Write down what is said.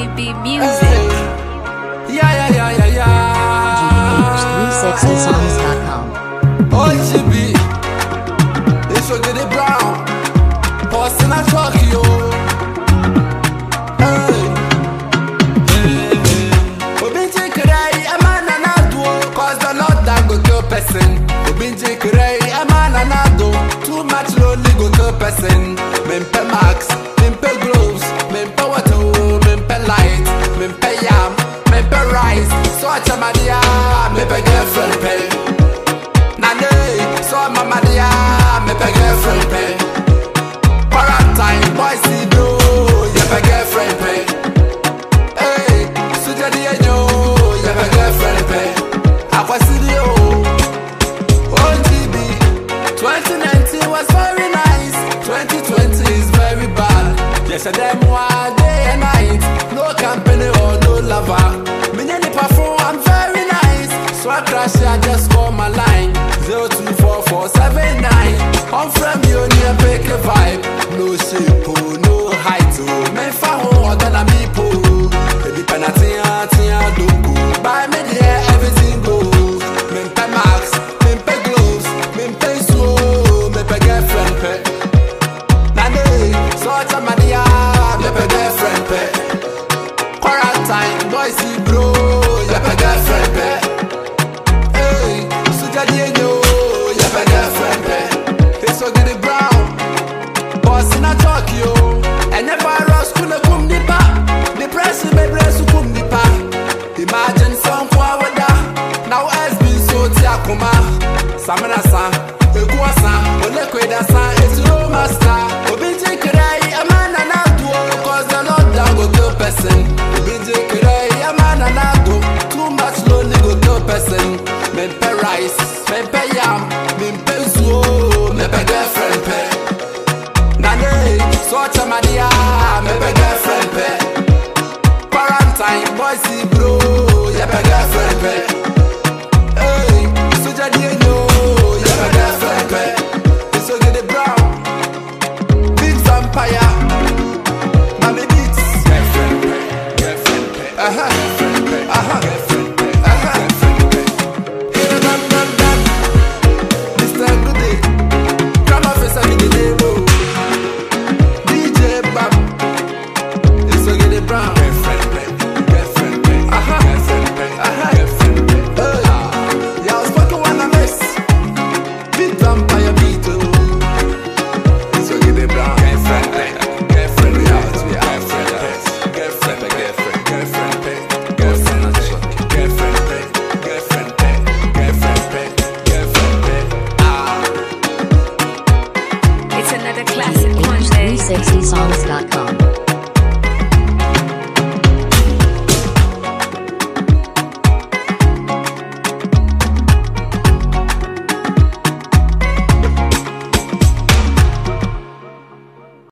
OGB Music. GH360songs.com. OGB, it's your Giddy Brown. Posting a truck, yo. Obinji Kirei, a man and a duo. Cause the Lord that go kill person. Obinji Kirei, a man and a duo. Too much lonely go kill person. Mempe Max, Mempe Gloves, Mempe Water, Mempe Light, Mempe Yam, Mempe Rice. So a chamadia, Mempe girlfriend pay. Nane, so mama dia, Mempe girlfriend pay. Quarantine, boy see do, Mempe girlfriend pay. Hey, suja dia yo, Mempe girlfriend pay. Aqua studio, OGB. 2019 was very nice, 2020 is very bad. Yes, them one day and night, no company or no lover. Me any perform, I'm very nice. So I crash, I just call my line 024479. I'm from you, near pick a vibe. No shape, no height, me faho other than me po. Baby penalty, don't go. Buy me there, everything goes. Mempe Max, Mempe Gloves, Mempe Slow, Mempe girlfriend pay. Nane, so chamadia, Mempe girlfriend pay. Quarantine, boy see bro, Mempe girlfriend pay. Hey, suja dienyo, Mempe girlfriend pay. It's so Giddy Brown, boss in a Tokyo. And if I rush, kuna kum nipa. The press me bless kum nipa. Imagine some kwawada. Now has been so tiakuma. Samana san, Ekuwa san, Olekweda san, it's no master. Obinji Kirei, a man and a duo. Cause the Lord down go kill person. Obinji Kirei, a man and a duo. Too much lonely go kill person. Mempe Rice, Mempe Yam, Mempe Zuo, Mempe girlfriend pay. Nane, so chamadia, Mempe girlfriend pay. Quarantine, boy see bro, Mempe girlfriend pay. Hey, suja dienyo, Mempe girlfriend pay. It's so Giddy Brown, big vampire, Mami Beats. Girlfriend pay, girlfriend pay, girlfriend pay, girlfriend pay, girlfriend pay. Here dam. Mr. Goody, come off and me the name. DJ Bam, it's so Giddy Brown. Girlfriend pay, girlfriend pay, girlfriend pay, girlfriend pay. Hey, yeah, I was fucking one of this. Big vampire beat, it's so Giddy Brown. Girlfriend pay, girlfriend pay, girlfriend pay, girlfriend pay, girlfriend pay, girlfriend pay, girlfriend pay, girlfriend pay, girlfriend pay, girlfriend pay. It's another classic one day. GH360songs.com.